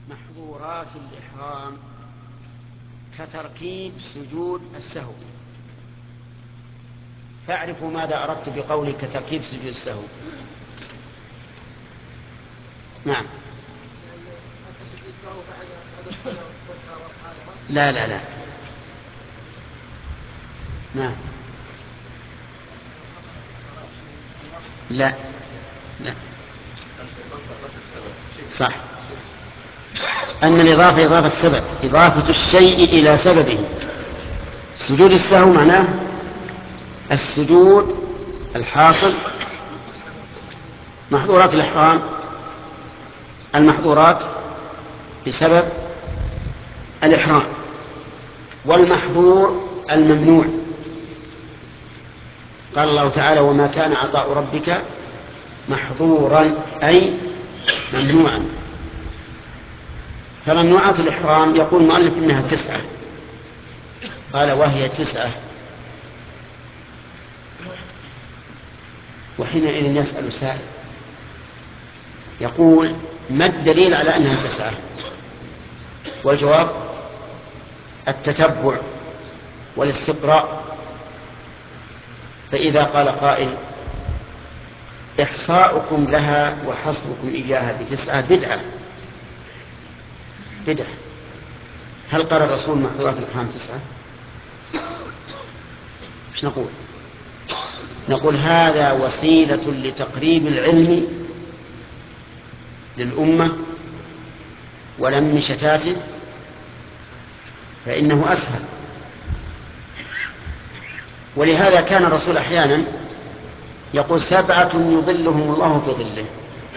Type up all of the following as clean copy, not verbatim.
محظورات الإحرام كتركيب سجود السهو. فاعرفوا ماذا أردت بقولي كتركيب سجود السهو. نعم. لا لا لا. نعم. لا لا. صح. أن الإضافة إضافة السبب، إضافة الشيء إلى سببه. سجود السهو معناه السجود الحاصل. محظورات الإحرام المحظورات بسبب الإحرام، والمحظور الممنوع. قال الله تعالى: وما كان عطاء ربك محظورا، أي ممنوعا. فممنوعات الإحرام يقول المؤلف إنها 9. قال: وهي 9. وحينئذ يسأل سائل يقول: ما الدليل على أنها 9؟ والجواب: التتبع والاستقراء. فإذا قال قائل: إحصاؤكم لها وحصركم إياها ب9 بدعة، هل قال الرسول محظورات الإحرام 9؟ ايش نقول؟ نقول هذا وسيلة لتقريب العلم للأمة ولم شتاته، فإنه أسهل. ولهذا كان الرسول أحيانا يقول: 7 يظلهم الله في ظله.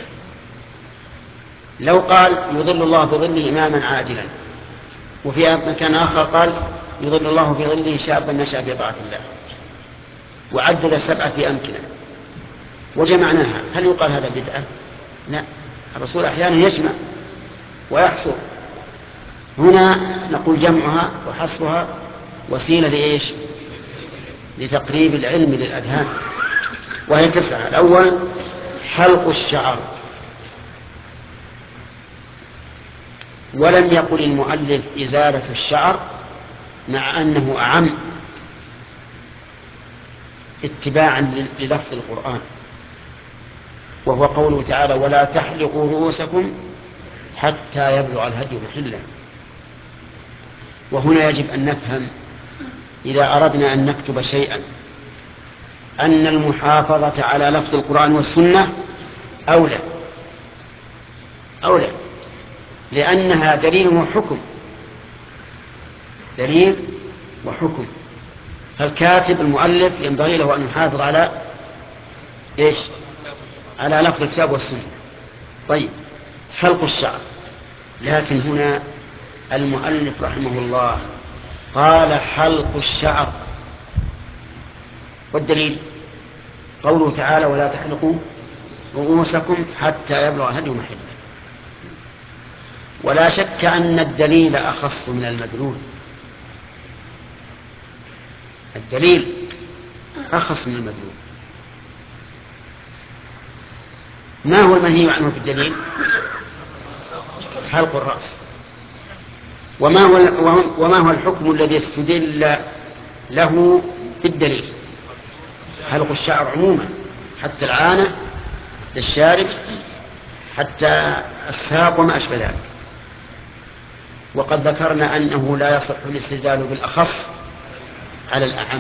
لو قال: يظل الله في ظله إماما عادلا، وفي مكان آخر قال: يظل الله في ظله شابا نشأ في طاعة الله، وعدد 7 في أمكنة وجمعناها، هل يقال هذا بدعة؟ لا. الرسول أحيانا يجمع ويحصر. هنا نقول جمعها وحصرها وسيلة لإيش؟ لتقريب العلم للأذهان، وهي 9. الأول حلق الشعر. ولم يقل المؤلف إزالة الشعر، مع أنه أعم اتباعا للفظ القرآن، وهو قوله تعالى: ولا تحلقوا رؤوسكم حتى يبلغ الهدي محله. وهنا يجب أن نفهم إذا أردنا أن نكتب شيئا أن المحافظة على لفظ القرآن والسنة أولى، لأنها دليل وحكم. دليل وحكم. فالكاتب المؤلف ينبغي له أن يحافظ على إيش؟ على لفظ الكتاب والسنة. طيب، حلق الشعر. لكن هنا المؤلف رحمه الله قال: حلق الشعر. والدليل قوله تعالى: ولا تحلقوا رؤوسكم حتى يبلغ الهدي محله. ولا شك أن الدليل أخص من المدلول. الدليل أخص من المدلول. ما هو المنهي عنه في الدليل؟ حلق الرأس. وما هو الحكم الذي استدل له بالدليل؟ حلق الشعر عموما، حتى العانة، حتى الشارب، حتى الساق وما أشبه ذلك. وقد ذكرنا أنه لا يصح الاستدلال بالأخص على الأعم.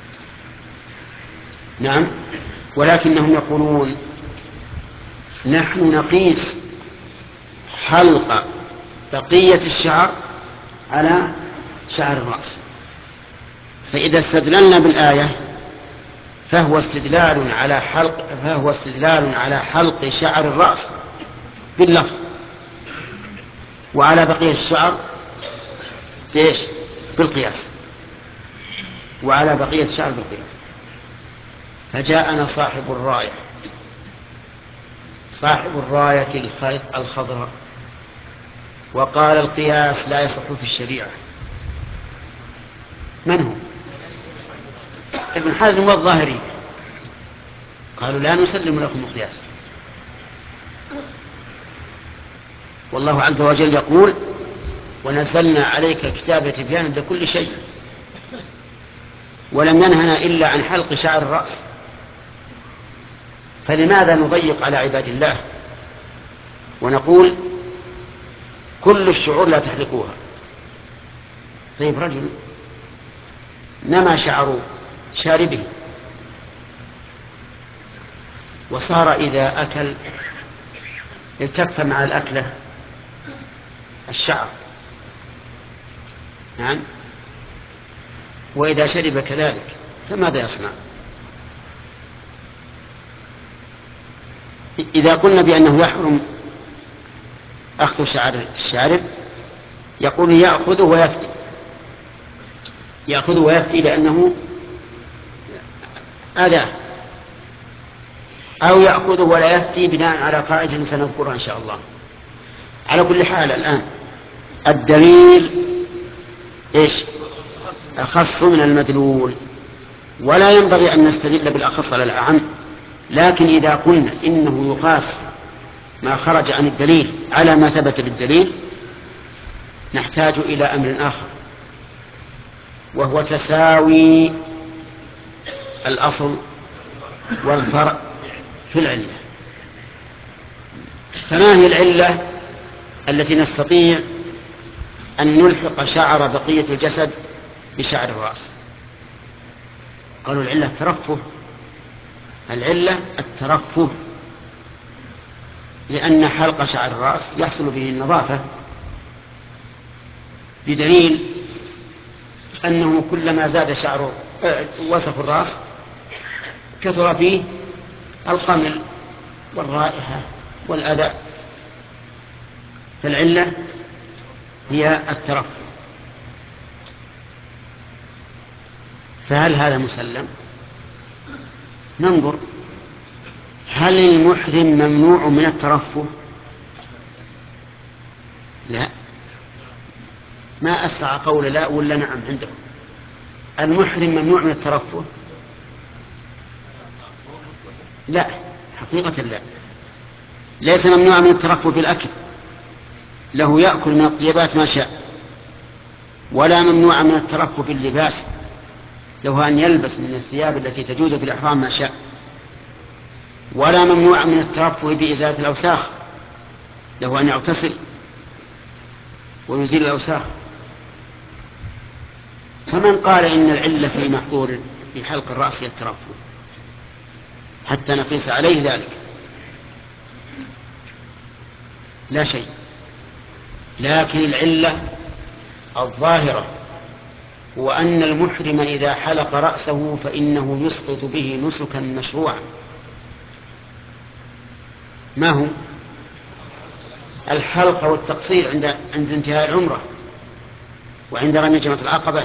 نعم. ولكنهم يقولون: نحن نقيس حلق بقية الشعر على شعر الرأس. فإذا استدللنا بالآية فهو استدلال على حلق شعر الرأس باللفظ، وعلى بقية الشعر بإيش؟ بالقياس. وعلى بقية الشعر بالقياس. فجاءنا صاحب الراية الخضراء وقال: القياس لا يصح في الشريعة. من هو؟ ابن حزم والظاهري. قالوا: لا نسلم لكم القياس. والله عز وجل يقول ونزلنا عليك الكتاب تبيانا لكل شيء، ولم ينهنا إلا عن حلق شعر الرأس. فلماذا نضيق على عباد الله ونقول كل الشعور لا تحلقوها؟ طيب رجل نما شعر شاربه وصار إذا أكل التف مع الأكلة الشعر، نعم، وإذا شرب كذلك، فماذا يصنع؟ إذا قلنا بأنه يحرم أخذ شعر الشارب يقول يأخذه ويفتي، يأخذه ويفتي لأنه أذاه، أو يأخذه ولا يفتي بناء على قاعدة سنذكرها إن شاء الله. على كل حال الآن الدليل إيش؟ أخص من المدلول، ولا ينبغي أن نستدل بالأخص على الأعم. لكن إذا قلنا إنه يقاس ما خرج عن الدليل على ما ثبت بالدليل نحتاج إلى أمر آخر، وهو تساوي الأصل والفرع في العلة. فما هي العلة التي نستطيع أن نلحق شعر بقية الجسد بشعر الرأس؟ قالوا العلة الترفه، العلة الترفه، لأن حلق شعر الرأس يحصل به النظافة، بدليل أنه كلما زاد شعر وسط الرأس كثر فيه القمل والرائحة والأذى. فالعلة هي الترفه. فهل هذا مسلم؟ ننظر، هل المحرم ممنوع من الترفه؟ لا، ما أسرع قول لا ولا نعم عندهم. المحرم ممنوع من الترفه؟ لا، حقيقة لا، ليس ممنوع من الترفه بالأكل، له يأكل من الطيبات ما شاء، ولا ممنوع من الترفه باللباس، له أن يلبس من الثياب التي تجوز في الإحرام ما شاء، ولا ممنوع من الترفه بإزالة الأوساخ، له أن يغتسل ويزيل الأوساخ. فمن قال إن العلة في محظور في حلق الرأس الترفه حتى نقيس عليه ذلك؟ لا شيء. لكن العلة الظاهرة هو أن المحرم إذا حلق رأسه فإنه يسقط به نسكا مشروعا. ما هو؟ الحلق والتقصير عند انتهاء العمرة وعند رمي جمرة العقبة.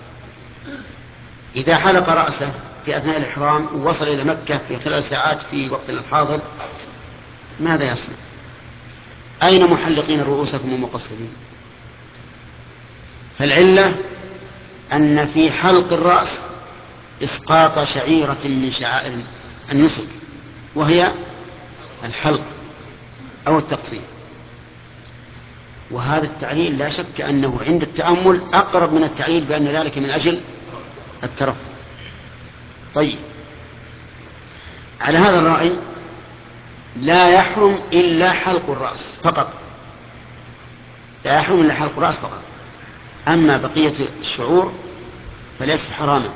إذا حلق رأسه في أثناء الإحرام ووصل إلى مكة في 3 ساعات في وقتنا الحاضر ماذا يصنع؟ أين محلقين رؤوسكم ومقصرين؟ فالعلة أن في حلق الرأس إسقاط شعيرة من شعائر النسك، وهي الحلق أو التقصير. وهذا التعليل لا شك أنه عند التأمل أقرب من التعليل بأن ذلك من أجل الترفه. طيب، على هذا الرأي لا يحرم إلا حلق الرأس فقط، لا يحرم إلا حلق الرأس فقط، أما بقية الشعور فليس حراما.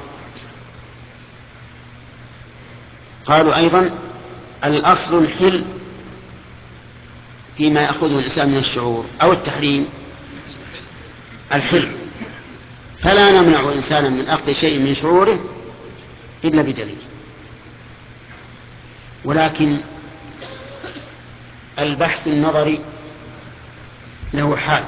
قالوا أيضا الأصل الحل فيما يأخذه الإنسان من الشعور، أو التحريم الحل، فلا نمنع إنسانا من أخذ شيء من شعوره إلا بدليل. ولكن البحث النظري له حال،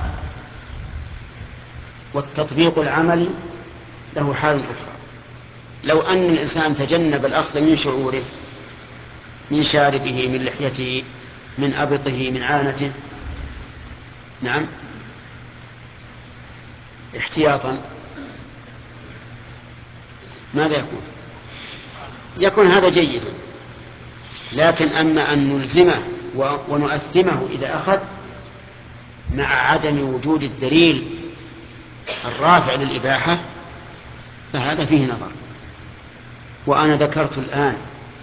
والتطبيق العملي له حال أخرى. لو أن الإنسان تجنب الأخذ من شعوره، من شاربه، من لحيته، من أبطه، من عانته، نعم، احتياطا، ماذا يكون؟ يكون هذا جيدا. لكن أما أن نلزمه ونؤثمه إذا أخذ مع عدم وجود الدليل الرافع للإباحة فهذا فيه نظر. وأنا ذكرت الآن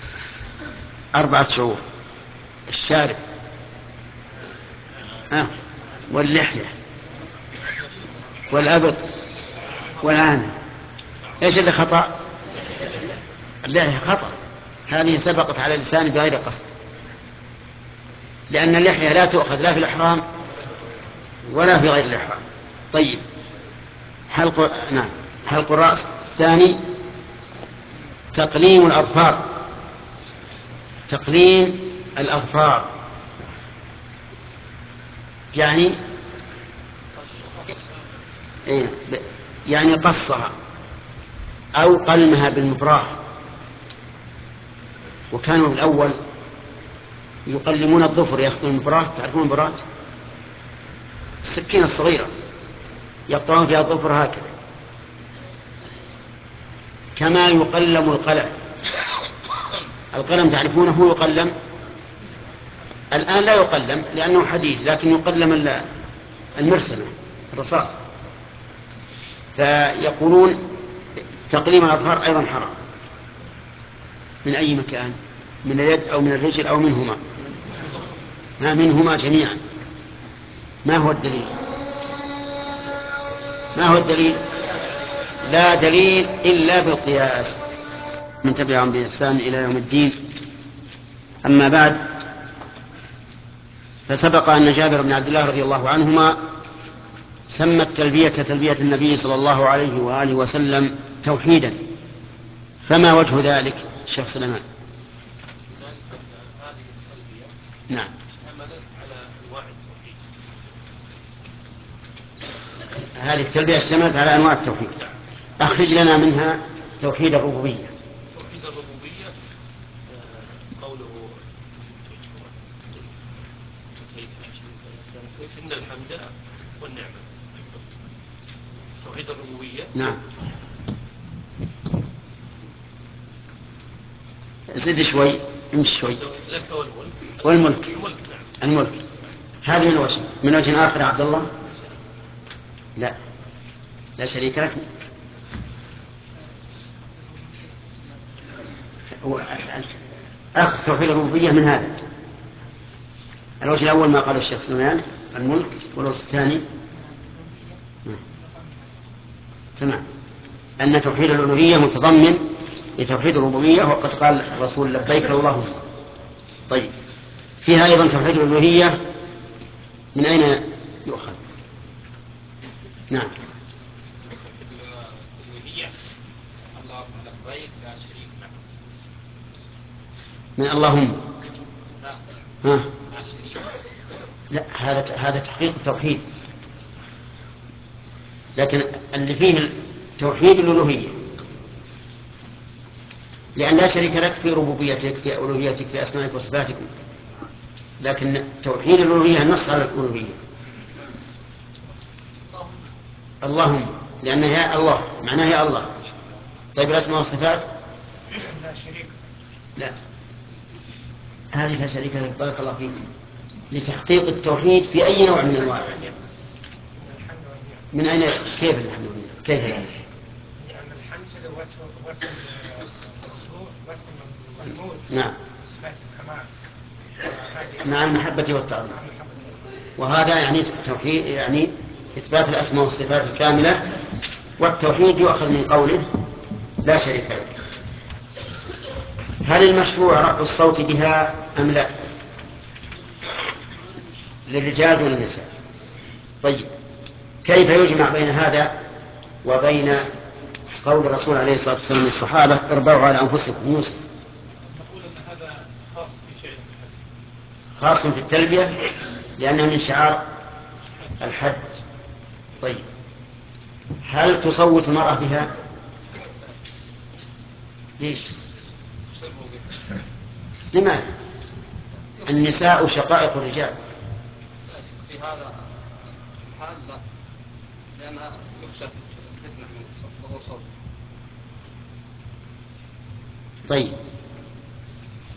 4 شعور: الشارب واللحية والأبط والعانة. إيش اللي خطأ؟ اللحية خطأ، هذه سبقت على اللسان بغير قصد، لأن اللحية لا تؤخذ لا في الإحرام ولا في غير الإحرام. طيب، حلق الرأس. الثاني تقليم الأظفار. تقليم الأظفار يعني قصها أو قلمها بالمبراه. وكانوا الأول يقلمون الظفر، يأخذون المبراه، تعرفون المبراه، السكينة الصغيرة، يقطعون فيها الظفر هكذا، كما يقلم القلم. القلم تعرفونه يقلم، الآن لا يقلم لأنه حديث، لكن يقلم المرسمة، الرصاص. فيقولون تقليم الأظفار أيضا حرام. من أي مكان؟ من اليد أو من الرجل أو منهما؟ ما منهما جميعا. ما هو الدليل؟ ما هو الدليل؟ لا دليل إلا بالقياس. من تبعهم بإحسان إلى يوم الدين. أما بعد، فسبق أن جابر بن عبد الله رضي الله عنهما سمى التلبية تلبية النبي صلى الله عليه وآله وسلم توحيدا. فما وجه ذلك الشيخ سليمان؟ نعم. هذه التلبية اشتملت على أنواع التوحيد. أخرج لنا منها توحيد الربوبية. توحيد الربوبية قوله إن الحمد والنعمة. توحيد الربوبية. نعم. زد شوي، امشي شوي. والملك. الملك. هذه من وجه آخر عبد الله. لا شريك لك. أخذ توحيد الربوبية من هذا الوجه الأول ما قاله الشيخ سليمان، الملك. والوجه الثاني تمام أن توحيد الألوهية متضمن لتوحيد الربوبية، وقد قال الرسول لبيك اللهم. طيب، فيها أيضا توحيد الألوهية. من أين يؤخذ؟ نعم. من اللهم. لا، هذا تحقيق التوحيد، لكن اللي فيه توحيد الألوهية، لأن لا شريك لك في ربوبيتك، في ألوهيتك، في أسمائك وصفاتك. لكن توحيد الألوهية نص على الألوهية. اللهم، لأن هي الله، معناها هي الله. طيب، الأسماء والصفات لا شريك. لا، هذه لا شريك لك. بارك الله فيكم. لتحقيق التوحيد في أي نوع من أنواع. من أين؟ كيف الحمد لله؟ كيف يعني؟ لأن الحمد وصف الممدوح. نعم. صفات الكمال مع المحبة والتعظيم. وهذا يعني التوحيد، يعني إثبات الأسماء والصفات الكاملة. والتوحيد يؤخذ من قوله لا شريك له. هل المشروع رفع الصوت بها أم لا؟ للرجال والنساء. طيب، كيف يجمع بين هذا وبين قول الرسول عليه الصلاة والسلام للصحابة اربعوا على أنفسكم؟ يوسف. نقول أن هذا خاص في شيء خاص في التلبية لأنها من شعار الحج. طيب، هل تصوت المرأة بها؟ ليش؟ لماذا؟ النساء شقائق الرجال. في هذا الحال لا، لأنها يخشى فتنة من الصوت. طيب،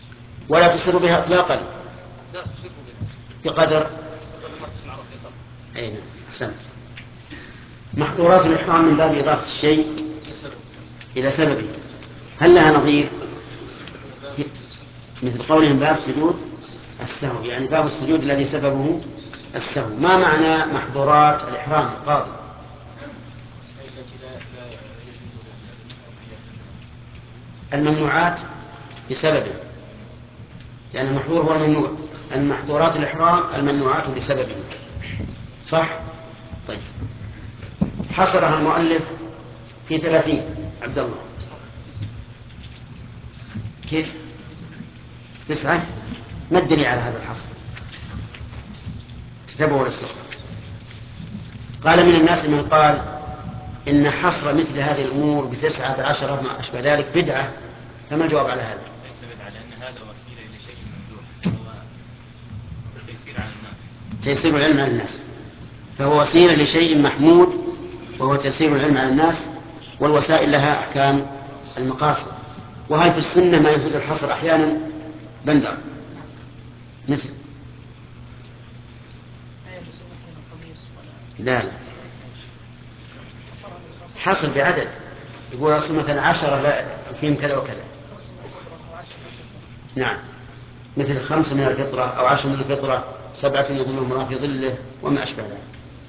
ولا تسر بها اطلاقا؟ لا تسر بها بقدر ما تسمع رفيقا. أي نعم أحسنت. محظورات الإحرام من باب إضافة الشيء إلى سببه، هل لها نظير؟ مثل قولهم باب سجود السهو، يعني باب السجود الذي سببه السهو. ما معنى محظورات الإحرام القاضي؟ الممنوعات بسببه، لأن المحظور هو الممنوع. المحظورات الإحرام الممنوعات بسببه، صح؟ طيب، حصرها المؤلف في 30. عبد الله كيف 9؟ ما الدليل على هذا الحصر؟ كتبه رسول. قال من الناس من قال إن حصر مثل هذه الأمور ب9 ب10 ما أشبه ذلك بدعة، فما الجواب على هذا؟ ليس بدعة، لأن هذا وسيلة لشيء ممدوح، هو تيسير على الناس، تيسير العلم على الناس، فهو وسيلة لشيء محمود وهو تيسير العلم على الناس، والوسائل لها أحكام المقاصد. وهل في السنة ما يفيد الحصر أحيانا؟ بندر مثل لا حصر بعدد، يقول رسول مثلا 10 فيهم كذا وكذا. نعم، مثل 5 من الفطرة أو 10 من الفطرة، 7 يظلهم الله في ظله وما أشبه ذلك.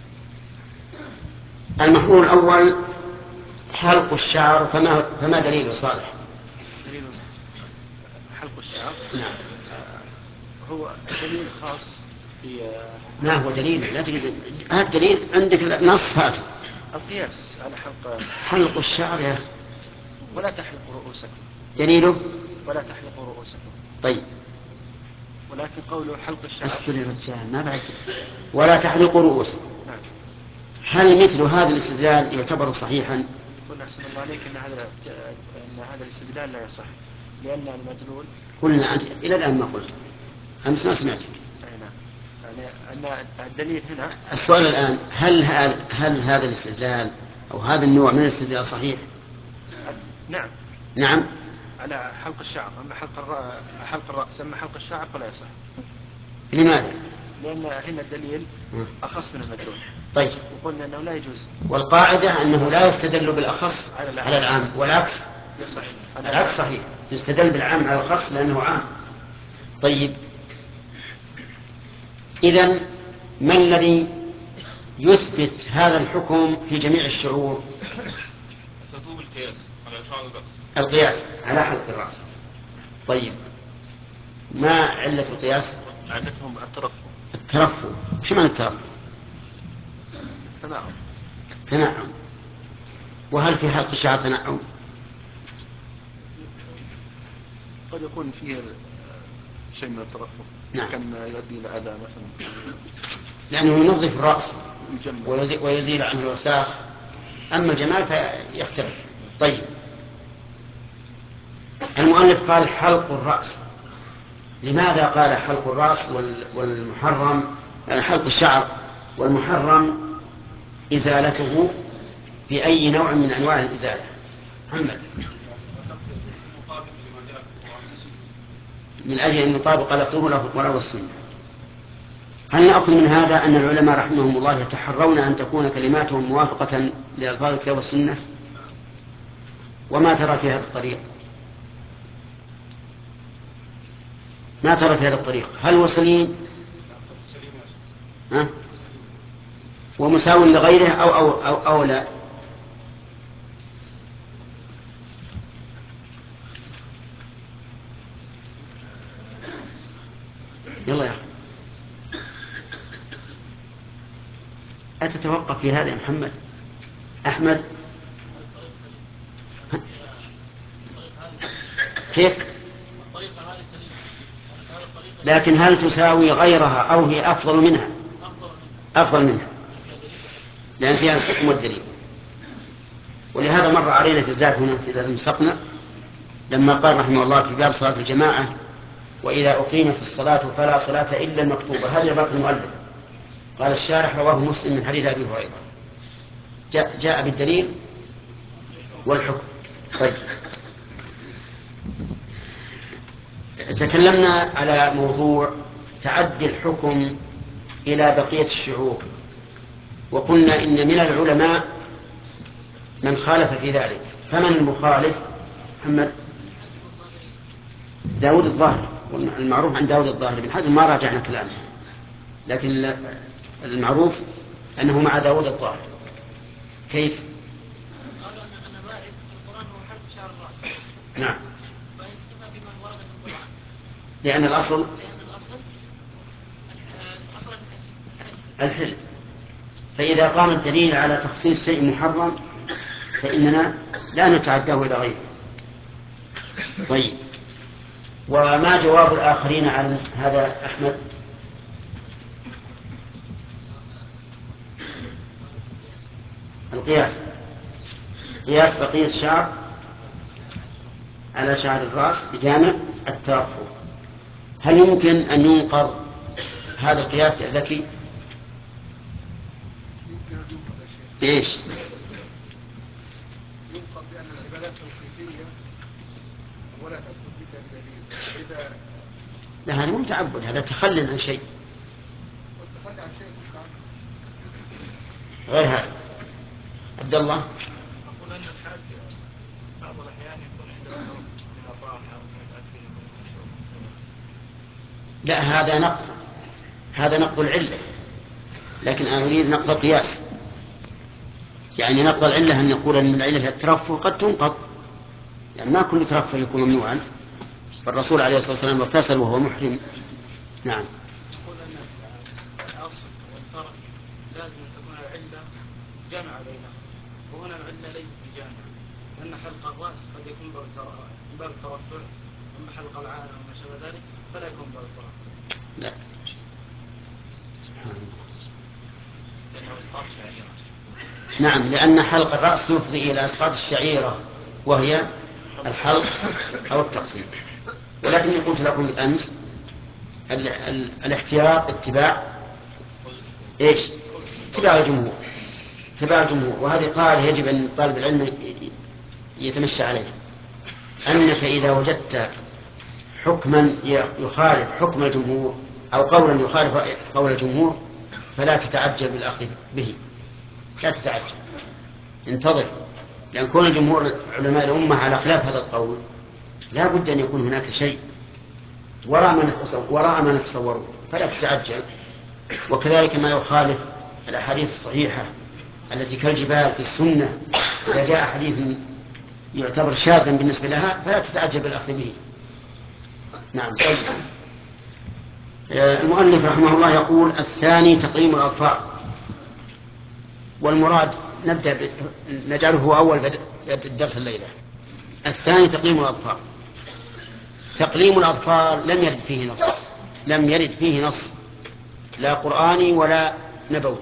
المحظور الأول حلق الشعر، فما دليله صالح؟ دليل حلق الشعر نعم. هو دليل خاص في ما هو دليل؟ لا تجد هذا الدليل عندك نص هذا القياس على حلق الشعر يا أخي. ولا تحلقوا رؤوسكم، دليله ولا تحلقوا رؤوسكم. طيب، ولكن قوله حلق الشعر اصبر يا رجال ما بعد. ولا تحلقوا رؤوسكم. نعم. هل مثل هذا الاستدلال يعتبر صحيحا؟ قلنا أحسن الله عليك أن هذا الاستدلال لا يصح، لأن المدلول قلنا أنت إلى الآن ما قلت، أمس ما سمعتك. يعني أن الدليل هنا. السؤال الآن هل هذا الاستدلال أو هذا النوع من الاستدلال صحيح؟ نعم. نعم على حلق الشعر، أما حلق الرأس، أما حلق الشعر فلا يصح. لماذا؟ لأن هنا الدليل أخص من المدلول. طيب، وقلنا أنه لا يجوز. والقاعدة أنه لا يستدل بالأخص على العام، والعكس يصح. العكس صحيح، يستدل بالعام على الخاص لأنه عام. طيب، إذن ما الذي يثبت هذا الحكم في جميع الشعور؟ ثبوت القياس على شعر الرأس. القياس على حلق الرأس. طيب، ما علة القياس؟ علتهم الترفع. الترفع. شو معنى الترفع؟ تنعم. وهل في حلق الشعر تنعم؟ قد يكون فيه شيء من الترفع. نعم. كان يؤدي إلى أذى مثلا، لأنه ينظف الرأس يجمل. ويزيل عنه الوساخ، أما الجمال فيختلف. طيب، المؤلف قال حلق الرأس، لماذا قال حلق الرأس والمحرم حلق الشعر، والمحرم إزالته بأي نوع من أنواع الإزالة؟ محمد. من أجل أن يطابق لفظه القرآن والسنة. هل نأخذ من هذا أن العلماء رحمهم الله يتحرون أن تكون كلماتهم موافقة لألفاظ الكتاب والسنة؟ وما ترى في هذا الطريق؟ ما ترى في هذا الطريق؟ هل هو سليم؟ ومساو لغيره أو لا؟ يلا يا أخي، أتتوقف في هذا يا محمد؟ أحمد كيف؟ لكن هل تساوي غيرها أو هي أفضل منها؟ أفضل منها، لأن فيها الحكم والدليل. ولهذا مر علينا في الزاد هنا في زاد المستقنع لما قال رحمه الله في باب صلاة الجماعة: وإذا أقيمت الصلاة فلا صلاة إلا المكتوبة. هذه عبارة المؤلف. قال الشارح: رواه مسلم من حديث أبي هريرة. جاء بالدليل والحكم. طيب، تكلمنا على موضوع تعدي الحكم إلى بقية الشعور. وقلنا إن من العلماء من خالف في ذلك. فمن المخالف؟ محمد داود الظاهر، المعروف عن داود الظاهر. بن حزم ما راجعنا كلامه، لكن المعروف أنه مع داود الظاهر. كيف؟ قالوا أن النبائل في القرآن هو حلق شعر الرأس. نعم. فيكتفى بما ورد في القرآن. لأن الأصل الحل. فإذا قام الدليل على تخصيص شيء محرم فإننا لا نتعداه إلى غيره. طيب، وما جواب الآخرين عن هذا أحمد؟ القياس، قياس بقية الشعر على شعر الرأس بجامع الترفع. هل يمكن أن ينقض هذا القياس يا ذكي؟ إيش؟ ينقض بأن العبادات توقيفية ولا تثبت بدليل. إذا لا، هذا مو تعبد، هذا تخلي عن شيء. تخلي عن شيء غير هذا. عبد الله. أقول أن الحاج بعض الأحيان يكون عنده من الراحة أو من الأكل من المشروب. لا، هذا نقض، هذا نقض العلة، لكن أنا أريد نقض القياس. يعني نقض العلة أن نقول أن العلة الترفه قد تنقض، يعني ما كل ترفه يكون ممنوعا. فالرسول عليه الصلاة والسلام اغتسل وهو محرم. نعم. يقول أن الأصل والفرع لازم أن تكون العلة جامعة بينها، وهنا العلة ليست بجامعة، لأن حلق الرأس قد يكون من باب الترفع، أما حلق العانة وما شابه ذلك فلا يكون من باب الترفع. لا. لأنه إسقاط شعيرة. نعم، لأن حلق الرأس يفضي إلى إسقاط الشعيرة وهي الحلق أو التقصير. ولكن قلت لكم بالأمس الاحتياط اتباع إيش؟ اتباع الجمهور، اتباع الجمهور. وهذه قاعدة يجب أن طالب العلم يتمشى عليه، أنك إذا وجدت حكما يخالف حكم الجمهور أو قولا يخالف قول الجمهور فلا تتعجل بالأخذ به، لا تتعجل، انتظر. لأن كون الجمهور علماء الأمة على خلاف هذا القول لا بد أن يكون هناك شيء وراء ما نتصوره، فلا تتعجل. وكذلك ما يخالف الأحاديث الصحيحة التي كالجبال في السنة، إذا جاء حديث يعتبر شاذا بالنسبة لها فلا تتعجل بالأخذ به. نعم. المؤلف رحمه الله يقول: الثاني تقليم الأظفار. والمراد نجعله هو أول الدرس الليلة. الثاني تقليم الأظفار. تقليم الأظفار لم يرد فيه نص لا قرآني ولا نبوي،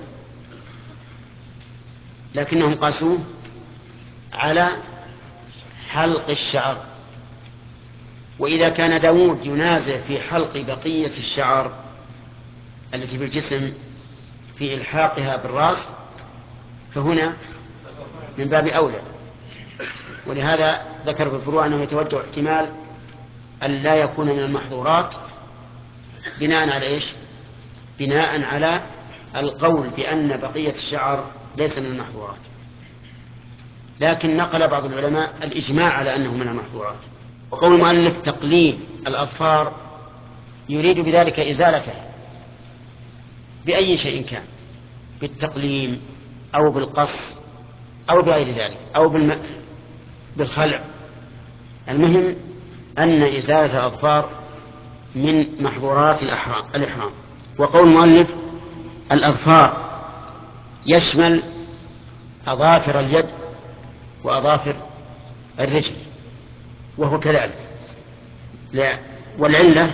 لكنهم قاسوه على حلق الشعر. وإذا كان داود ينازع في حلق بقية الشعر التي في الجسم في إلحاقها بالرأس فهنا من باب أولى. ولهذا ذكر في الفروع أنه يتوجه احتمال أن لا يكون من المحظورات بناء على إيش؟ بناء على القول بأن بقية الشعر ليس من المحظورات. لكن نقل بعض العلماء الإجماع على أنه من المحظورات. وقول المؤلف تقليم الأظفار يريد بذلك إزالتها بأي شيء كان، بالتقليم أو بالقص أو بغير ذلك أو بالخلع. المهم أن إزالة الأظفار من محظورات الإحرام. وقول المؤلف الأظفار يشمل أظافر اليد وأظافر الرجل، وهو كذلك. والعلة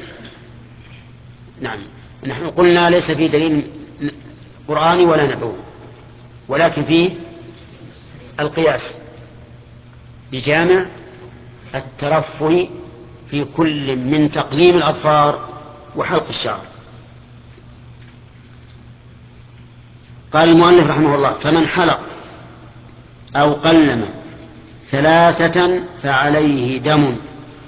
نعم، نحن قلنا ليس فيه دليل قرآني ولا نبوي، ولكن فيه القياس بجامع الترفه في كل من تقليم الأظفار وحلق الشعر. قال المؤلف رحمه الله: فمن حلق أو قلم 3 فعليه دم.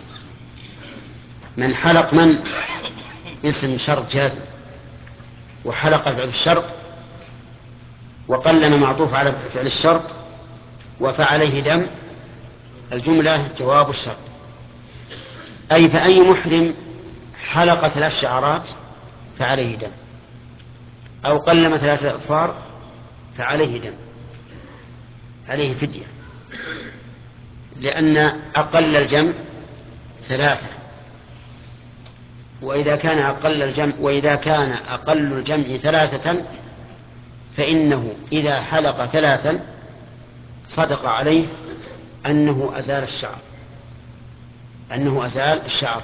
من حلق، من اسم شرط جازم، وحلق الفعل الشرط وقلم معطوف على فعل الشرط، وفعليه دم الجملة جواب الشرط. أي فأي محرم حلق 3 شعرات فعليه دم، أو قلم 3 أظفار فعليه دم، عليه فدية، لأن أقل الجمع 3، وإذا كان أقل الجمع 3 فإنه إذا حلق 3 صدق عليه أنه أزال الشعر.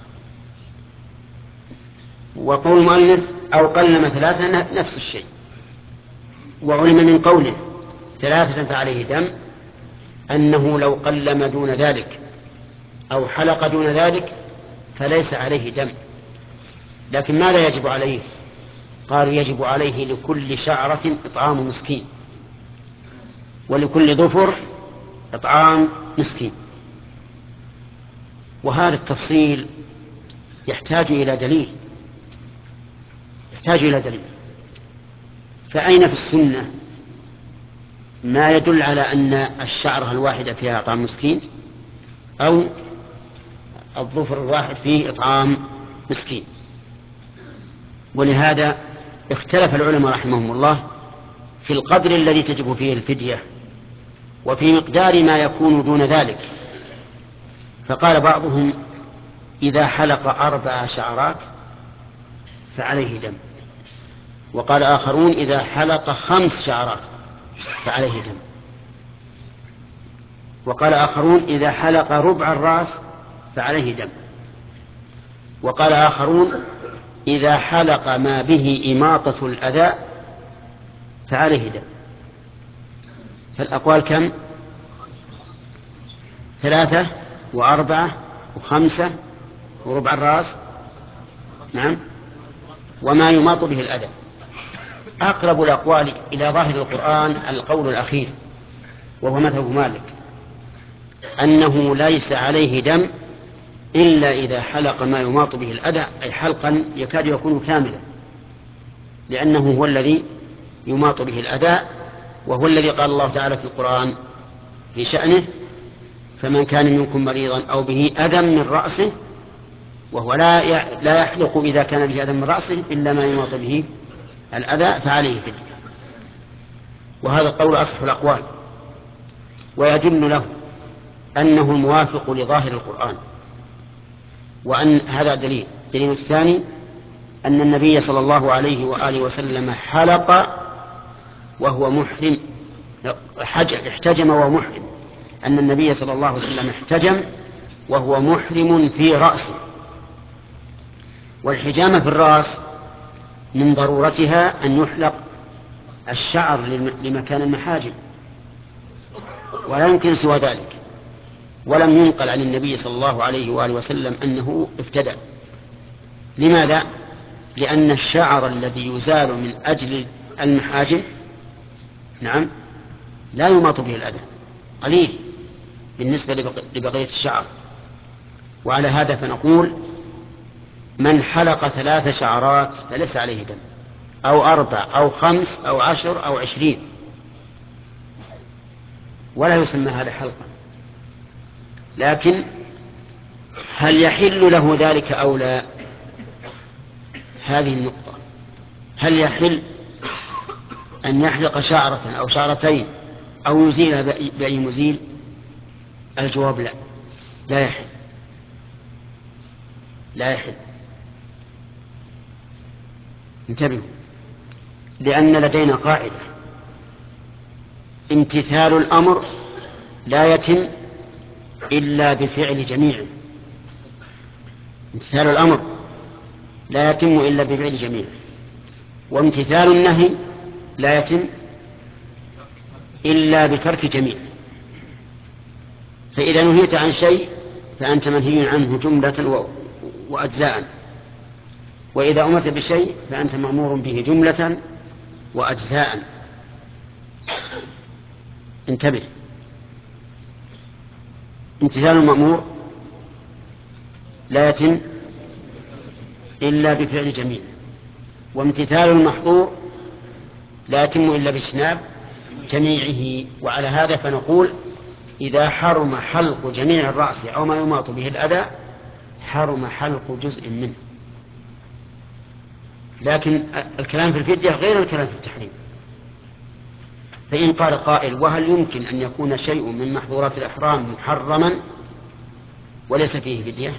وقول المؤلف أو قلم 3 نفس الشيء. وعلم من قوله 3 فعليه دم أنه لو قلم دون ذلك أو حلق دون ذلك فليس عليه دم. لكن ماذا يجب عليه؟ قالوا يجب عليه لكل شعرة إطعام مسكين، ولكل ظفر إطعام مسكين. وهذا التفصيل يحتاج إلى دليل. فأين في السنة ما يدل على أن الشعرة الواحدة فيها إطعام مسكين، أو الظفر الواحد فيه إطعام مسكين؟ ولهذا اختلف العلماء رحمهم الله في القدر الذي تجب فيه الفدية، وفي مقدار ما يكون دون ذلك. فقال بعضهم إذا حلق 4 شعرات فعليه دم، وقال آخرون إذا حلق 5 شعرات فعليه دم، وقال آخرون إذا حلق ربع الرأس فعليه دم، وقال آخرون إذا حلق ما به إماطة الأذى فعليه دم. فالأقوال كم؟ 3 و4 و5 وربع الرأس، نعم، وما يماط به الأذى. أقرب الأقوال إلى ظاهر القرآن القول الأخير، وهو مذهب مالك، أنه ليس عليه دم إلا إذا حلق ما يماط به الأذى، أي حلقا يكاد يكون كاملا، لأنه هو الذي يماط به الأذى، وهو الذي قال الله تعالى في القرآن في شأنه: فمن كان منكم مريضا أو به أذى من رأسه، وهو لا يحلق إذا كان به أذى من رأسه إلا ما يماط به الأذى فعليه فدية. وهذا القول أصح الأقوال، ويدل له أنه الموافق لظاهر القرآن، وأن هذا دليل الثاني أن النبي صلى الله عليه وآله وسلم حلق وهو محرم، احتجم وهو محرم، أن النبي صلى الله عليه وسلم احتجم وهو محرم في رأسه. والحجامة في الرأس من ضرورتها أن يحلق الشعر لمكان المحاجم، ولا يمكن سوى ذلك. ولم ينقل عن النبي صلى الله عليه وآله وسلم أنه ابتدأ. لماذا؟ لأن الشعر الذي يزال من أجل المحاجم، نعم، لا يماط به الأذى، قليل بالنسبة لبقية الشعر. وعلى هذا فنقول من حلق 3 شعرات فليس عليه دم، أو 4 أو 5 أو 10 أو 20، ولا يسمى هذا حلقا. لكن هل يحل له ذلك أو لا؟ هذه النقطة. هل يحل أن يحلق شعرة أو شعرتين أو يزيلها بأي مزيل؟ الجواب لا، لا يحل. انتبهوا، لأن لدينا قاعدة: امتثال الأمر لا يتم إلا بفعل جميعه. امتثال الأمر لا يتم إلا بفعل جميعه، وامتثال النهي لا يتم إلا بترك جميعه. فإذا نهيت عن شيء فأنت منهي عنه جملة وأجزاء، وإذا أمرت بشيء فأنت مأمور به جملة وأجزاء. انتبه، امتثال المأمور لا يتم إلا بفعل جميع، وامتثال المحظور لا يتم إلا باجتناب جميعه. وعلى هذا فنقول إذا حرم حلق جميع الرأس أو ما يماط به الأذى حرم حلق جزء منه. لكن الكلام في الفدية غير الكلام في التحريم. فإن قال قائل وهل يمكن أن يكون شيء من محظورات الإحرام محرما وليس فيه فدية؟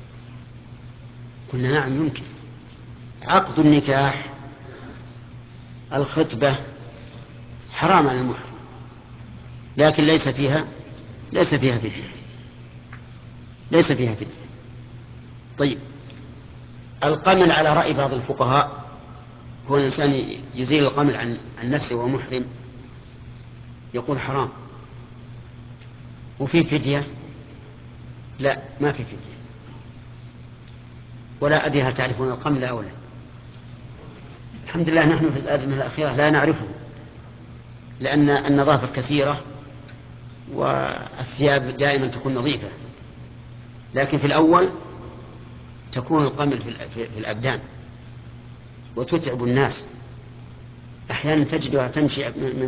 قلنا نعم يمكن. عقد النكاح، الخطبة حرام على المحرم لكن ليس فيها فدية. ليس فيها فدية. طيب القمل على رأي بعض الفقهاء هو الإنسان يزيل القمل عن نفسه وهو محرم، يقول حرام. وفي فدية؟ لا، ما في فدية. ولا أدري هل تعرفون القمل أو لا. الحمد لله نحن في الأزمة الأخيرة لا نعرفه، لأن النظافة كثيرة والثياب دائما تكون نظيفة، لكن في الأول تكون القمل في الأبدان وتتعب الناس. أحيانا تجدها تمشي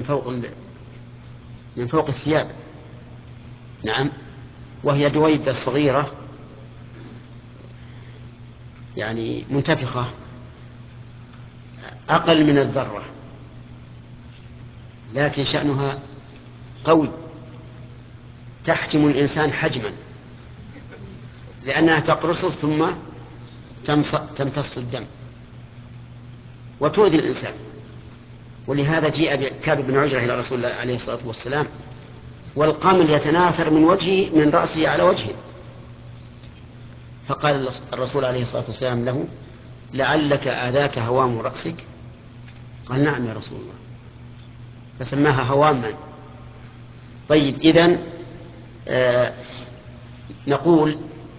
من فوق الثياب. نعم، وهي دويبة صغيرة يعني منتفخة أقل من الذرة، لكن شأنها قوي تحجم الإنسان حجما، لأنها تقرصه ثم تمتص الدم وتؤذي الإنسان. ولهذا جيء كعب بن عجرة إلى رسول الله عليه الصلاة والسلام والقمل يتناثر من رأسه على وجهه، فقال الرسول عليه الصلاة والسلام له لعلك آذاك هوام رأسك؟ قال نعم يا رسول الله، فسماها هواما. طيب إذن نقول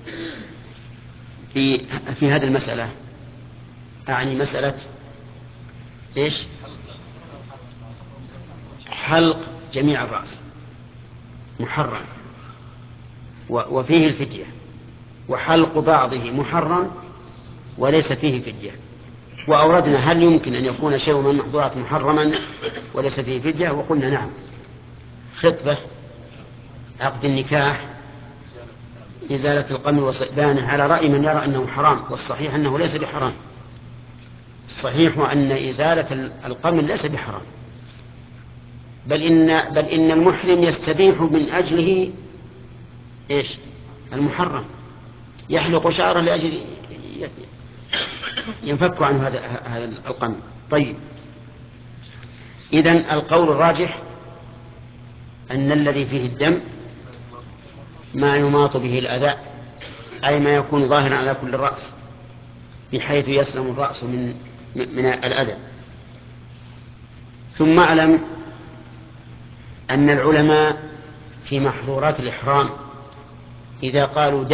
في هذه المسألة، أعني مسألة إيش؟ حلق جميع الرأس محرم وفيه الفدية، وحلق بعضه محرم وليس فيه فدية. وأوردنا هل يمكن أن يكون شيء من المحظورات محرما وليس فيه فدية، وقلنا نعم. خطبة، عقد النكاح، إزالة القمل وصئبانه على رأي من يرى أنه حرام، والصحيح أنه ليس بحرام. الصحيح أن إزالة القمل ليس بحرام، بل إن المحرم يستبيح من أجله إيش؟ المحرم، يحلق شعره لأجل ينفك عنه هذا القمل. طيب إذن القول الراجح أن الذي فيه الدم ما يماط به الأذى، أي ما يكون ظاهرا على كل الرأس بحيث يسلم الرأس من الأذى. ثم أعلم أن العلماء في محظورات الإحرام إذا قالوا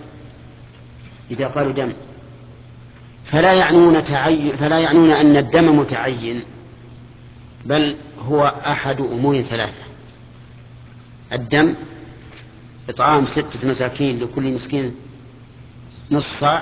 دم فلا يعنون أن الدم متعين، بل هو أحد أمور ثلاثة: الدم، إطعام 6 مساكين لكل مسكين نصف صاع،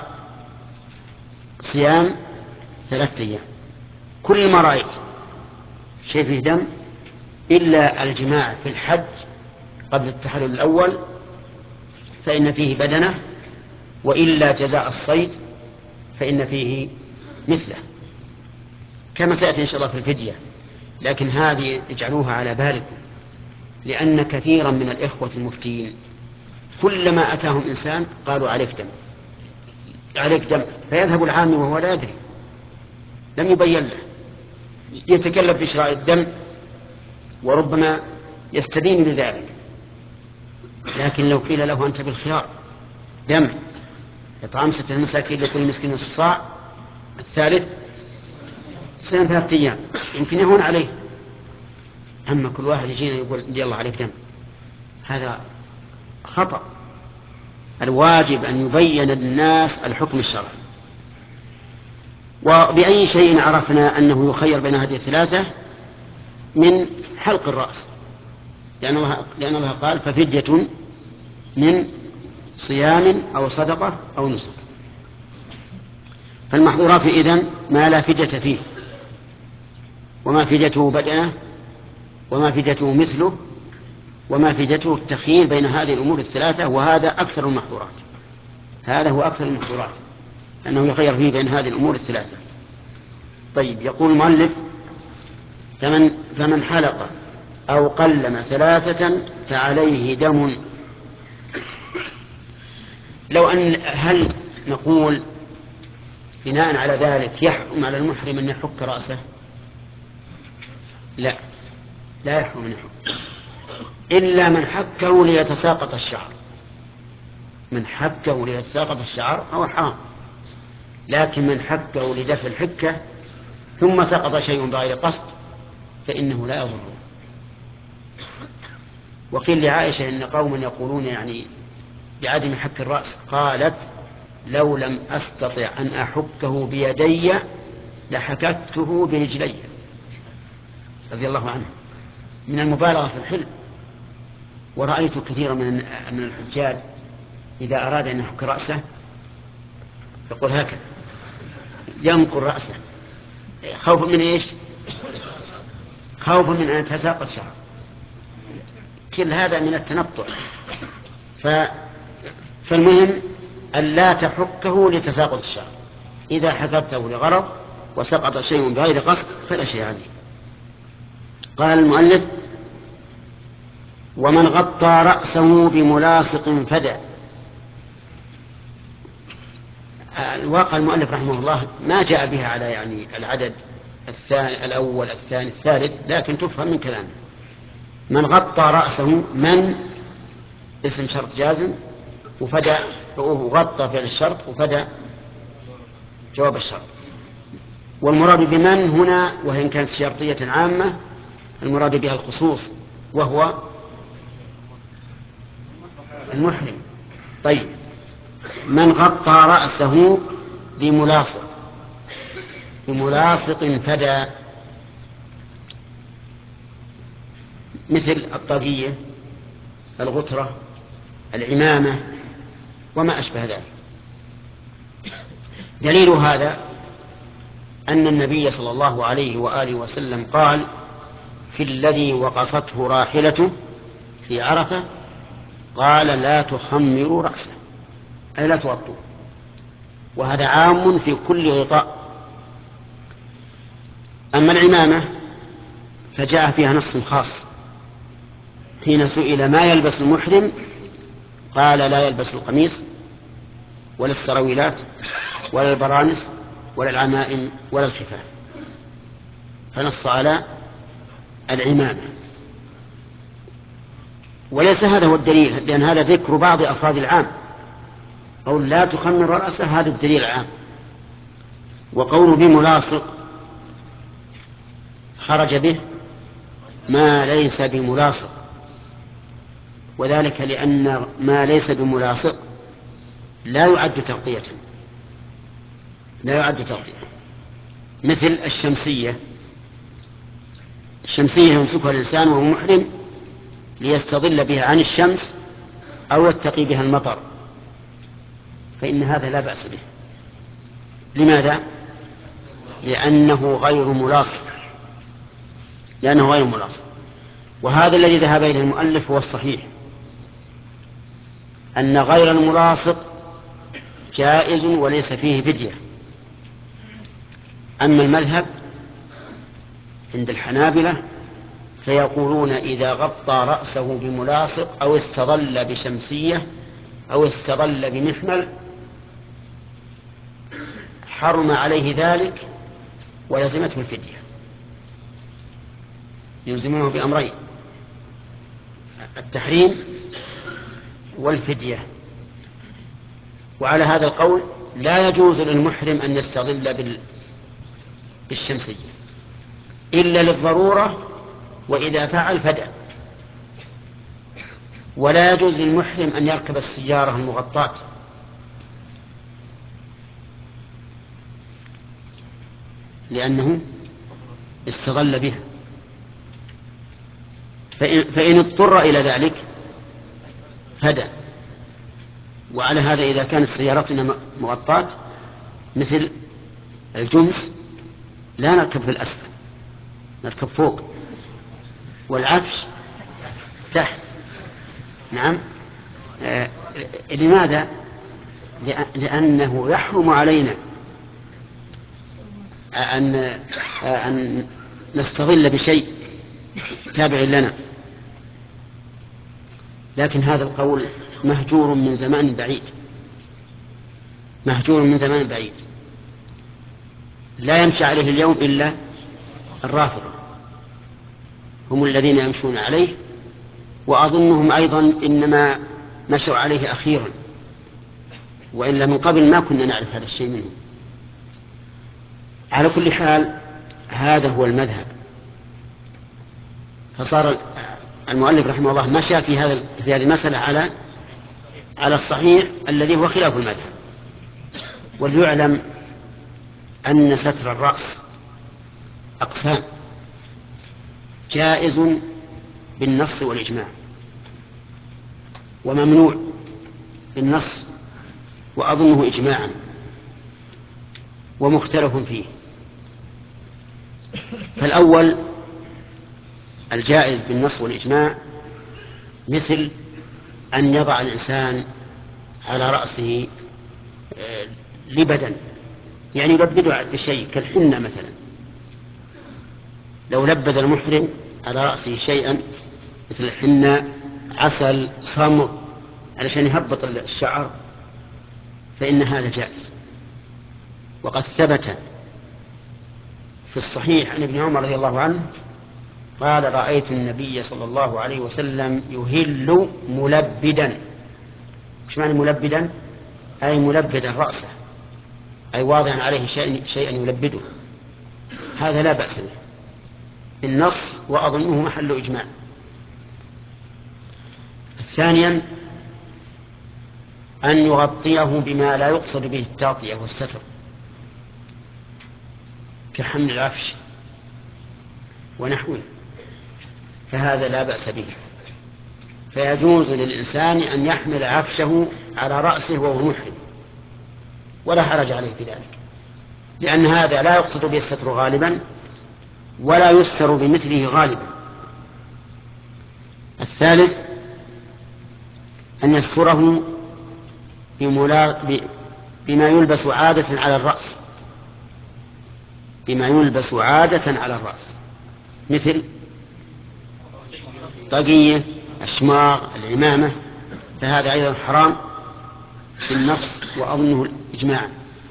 صيام 3 أيام. كل ما رأيت شيء فيه دم إلا الجماع في الحج قبل التحلل الأول فإن فيه بدنة، وإلا جزاء الصيد فإن فيه مثله، كما سيأتي إن شاء الله في الفدية. لكن هذه اجعلوها على بالكم، لأن كثيرا من الإخوة المفتين كلما أتاهم إنسان قالوا عليك دم، فيذهب العام وهو لا يدري، لم يبين له، يتكلف بشراء الدم وربما يستدين لذلك. لكن لو قيل له أنت بالخيار دم، إطعام 6 مساكين لكل مسكين نصف صاع، الثالث صيام 3 أيام، يمكن يهون عليه. أما كل واحد يجينا يقول يلا عليك دم، هذا خطأ. الواجب أن يبين للناس الحكم الشرعي. وبأي شيء عرفنا أنه يخير بين هذه الثلاثة؟ من حلق الرأس، لأن الله قال ففدية من صيام أو صدقة أو نسك. فالمحظورات إذن ما لا فدية فيه، وما فديته بدنه وما فديته مثله وما فديته التخيير بين هذه الأمور الثلاثة، وهذا أكثر المحظورات. هذا هو أكثر المحظورات، أنه يخير فيه بين هذه الأمور الثلاثة. طيب، يقول المؤلف: فمن حلق أو قلم 3 فعليه دم. هل نقول بناء على ذلك يحرم على المحرم أن يحك رأسه؟ لا يحرم أن يحك، إلا من حكه ليتساقط الشعر. من حكه ليتساقط الشعر هو حرام، لكن من حكه لدفع الحكة ثم سقط شيء بغير قصد فإنه لا يضره. وقيل لعائشة إن قوما يقولون يعني بعدم حك الرأس، قالت: لو لم أستطع أن أحكه بيدي لحككته برجلي، رضي الله عنه، من المبالغة في الحلم. ورأيت كثيرا من الحجاج إذا أراد أن يحك رأسه يقول هكذا، ينقر رأسه خوفا من إيش؟ خوفا من أن يتساقط شعره. كل هذا من التنطع. فالمهم أن لا تحكه لتساقط الشعر. إذا حكته لغرض وسقط شيء بغير قصد فلا شيء عليه. قال المؤلف: ومن غطى رأسه بملاصق فدى. الواقع المؤلف رحمه الله ما جاء بها على يعني العدد الثاني الأول الثاني الثالث، لكن تفهم من كلامه. من غطى رأسه، من اسم شرط جازم، وفدى وغطى فعل الشرط، وفدى جواب الشرط. والمراد بمن هنا، وإن كانت شرطية عامة، المراد بها الخصوص وهو المحرم. طيب، من غطى رأسه بملاصق فدى، مثل الطاقية، الغترة، العمامة وما أشبه ذلك. دليل هذا أن النبي صلى الله عليه وآله وسلم قال في الذي وقصته راحلته في عرفة، قال: لا تخمروا رأسه، أي لا تغطوا. وهذا عام في كل غطاء. أما العمامة فجاء فيها نص خاص، حين سئل ما يلبس المحرم قال: لا يلبس القميص ولا السراويلات ولا البرانس ولا العمائم ولا الخفاف، فنص على العمامة. وليس هذا هو الدليل، لأن هذا ذكر بعض أفراد العام. قول لا تخمر رأسه هذا الدليل العام، وقوله بملاصق خرج به ما ليس بملاصق، وذلك لأن ما ليس بملاصق لا يعد تغطية، مثل الشمسية يمسكها الإنسان وهو محرم ليستظل بها عن الشمس أو يتقي بها المطر، فإن هذا لا بأس به. لماذا؟ لأنه غير ملاصق. وهذا الذي ذهب إليه المؤلف هو الصحيح، أن غير الملاصق جائز وليس فيه فدية. أما المذهب عند الحنابلة فيقولون إذا غطى رأسه بملاصق أو استظل بشمسية أو استظل بمحمل حرم عليه ذلك ولزمته الفدية. يلزمونه بأمرين: التحريم والفدية. وعلى هذا القول لا يجوز للمحرم أن يستظل بالشمسية إلا للضرورة، وإذا فعل فدى. ولا يجوز للمحرم أن يركب السيارة المغطاة، لأنه استظل بها. فإن اضطر إلى ذلك فدى. وعلى هذا إذا كانت سيارتنا مغطاة مثل الجمس لا نركب في الأسفل، نركب فوق والعفش تحت. نعم. لماذا؟ لأنه يحرم علينا أن نستظل بشيء تابع لنا. لكن هذا القول مهجور من زمان بعيد، مهجور من زمان بعيد، لا يمشي عليه اليوم إلا الرافضة، هم الذين يمشون عليه، وأظنهم أيضا إنما مشوا عليه أخيرا، وإلا من قبل ما كنا نعرف هذا الشيء منهم. على كل حال هذا هو المذهب. فصار المؤلف رحمه الله مشى في هذه المسألة على الصحيح الذي هو خلاف المذهب. وليعلم أن ستر الرأس أقسام: جائز بالنص والإجماع، وممنوع بالنص وأظنه إجماعا، ومختلف فيه. فالأول الجائز بالنص والإجماع مثل أن يضع الإنسان على رأسه لبدا، يعني يلبده بشيء كالحنة مثلا. لو لبد المحرم على رأسه شيئا مثل الحنة، عسل، صمغ، علشان يهبط الشعر، فإن هذا جائز. وقد ثبت في الصحيح عن ابن عمر رضي الله عنه قال: رأيت النبي صلى الله عليه وسلم يهل ملبدا. ايش معنى ملبدا؟ أي ملبدا رأسه، أي واضعا عليه شيئا يلبده. هذا لا بأس به بالنص، وأظنه محل إجماع. ثانيا أن يغطيه بما لا يقصد به التغطية والستر، كحمل العفش ونحوه، فهذا لا بأس به. فيجوز للإنسان أن يحمل عفشه على رأسه وهو محرم، ولا حرج عليه في ذلك، لأن هذا لا يقصد به الستر غالبا، ولا يستر بمثله غالبا. الثالث أن يستره بما يلبس عادة على الرأس، بما يلبس عادة على الرأس، مثل طاقية، أشماغ، العمامة، فهذا أيضا حرام بالنص وأظنه إجماعا.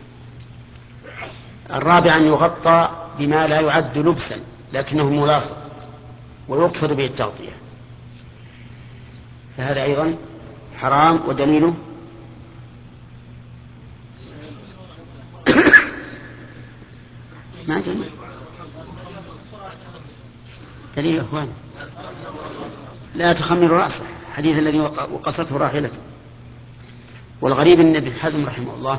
الرابع أن يغطى بما لا يعد لبسا لكنه ملاصق ويقصد به التغطية، فهذا أيضا حرام. ودليله ما جميل دليل أخوان: لا تخمر رأسه، حديث الذي وقصته راحلته. والغريب أن ابن حزم رحمه الله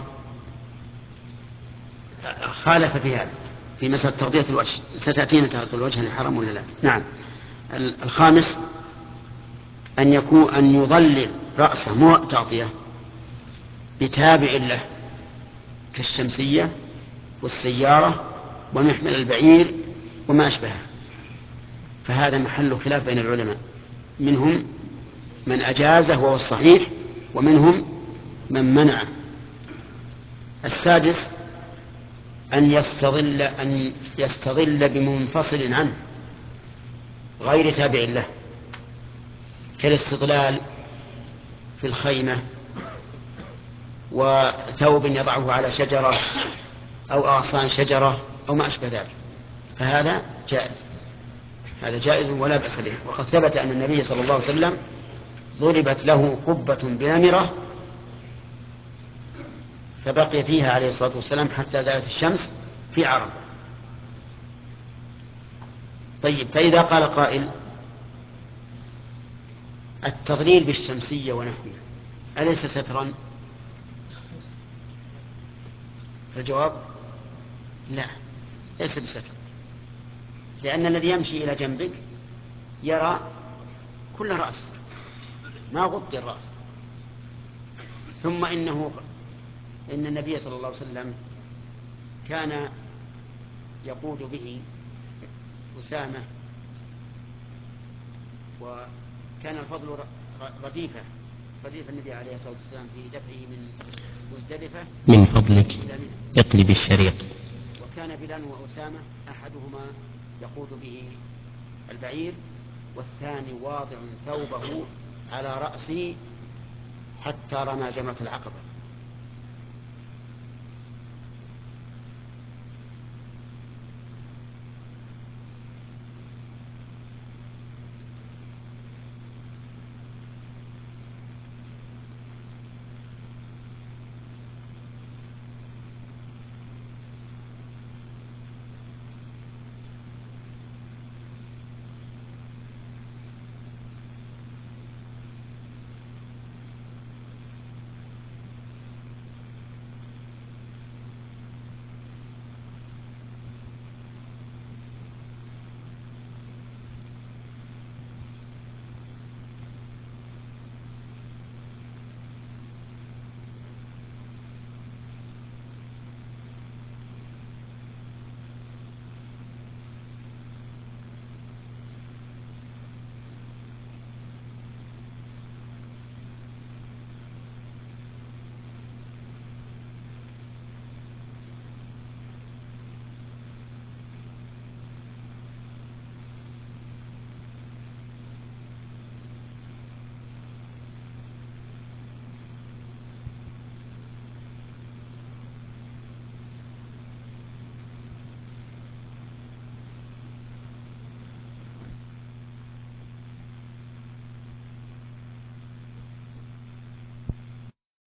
خالف في هذا، في مسألة تغطية الوجه. ستأتينا تغطية الوجه الحرام ولا لا؟ نعم. الخامس أن يظلل رأسه مو تغطية بتابع له، كالشمسية والسيارة ومحمل البعير وما أشبهه، فهذا محل خلاف بين العلماء، منهم من أجازه وهو الصحيح، ومنهم من منعه. السادس أن يستظل بمنفصل عنه غير تابع له، كالاستظلال في الخيمة، وثوب يضعه على شجرة أو أغصان شجرة أو ما أشبه ذلك، فهذا جائز، هذا جائز ولا بأس به. وقد ثبت أن النبي صلى الله عليه وسلم ضربت له قبة بنمرة فبقي فيها عليه الصلاة والسلام حتى زالت الشمس في عرضه. طيب، فإذا قال قائل: التضليل بالشمسية ونحوها أليس سترا؟ الجواب: لا، ليس بستر، لأن الذي يمشي إلى جنبك يرى كل رأسك، ما غطي الرأس. ثم إن النبي صلى الله عليه وسلم كان يقود به أسامة، وكان الفضل رديفة النبي عليه الصلاة والسلام في دفعه من مزدلفة من فضلك إلى منى. اقلب الشريط. وكان بلال وأسامة أحدهما يقود به البعير والثاني واضع ثوبه على رأسه حتى رمى جمرة العقبة.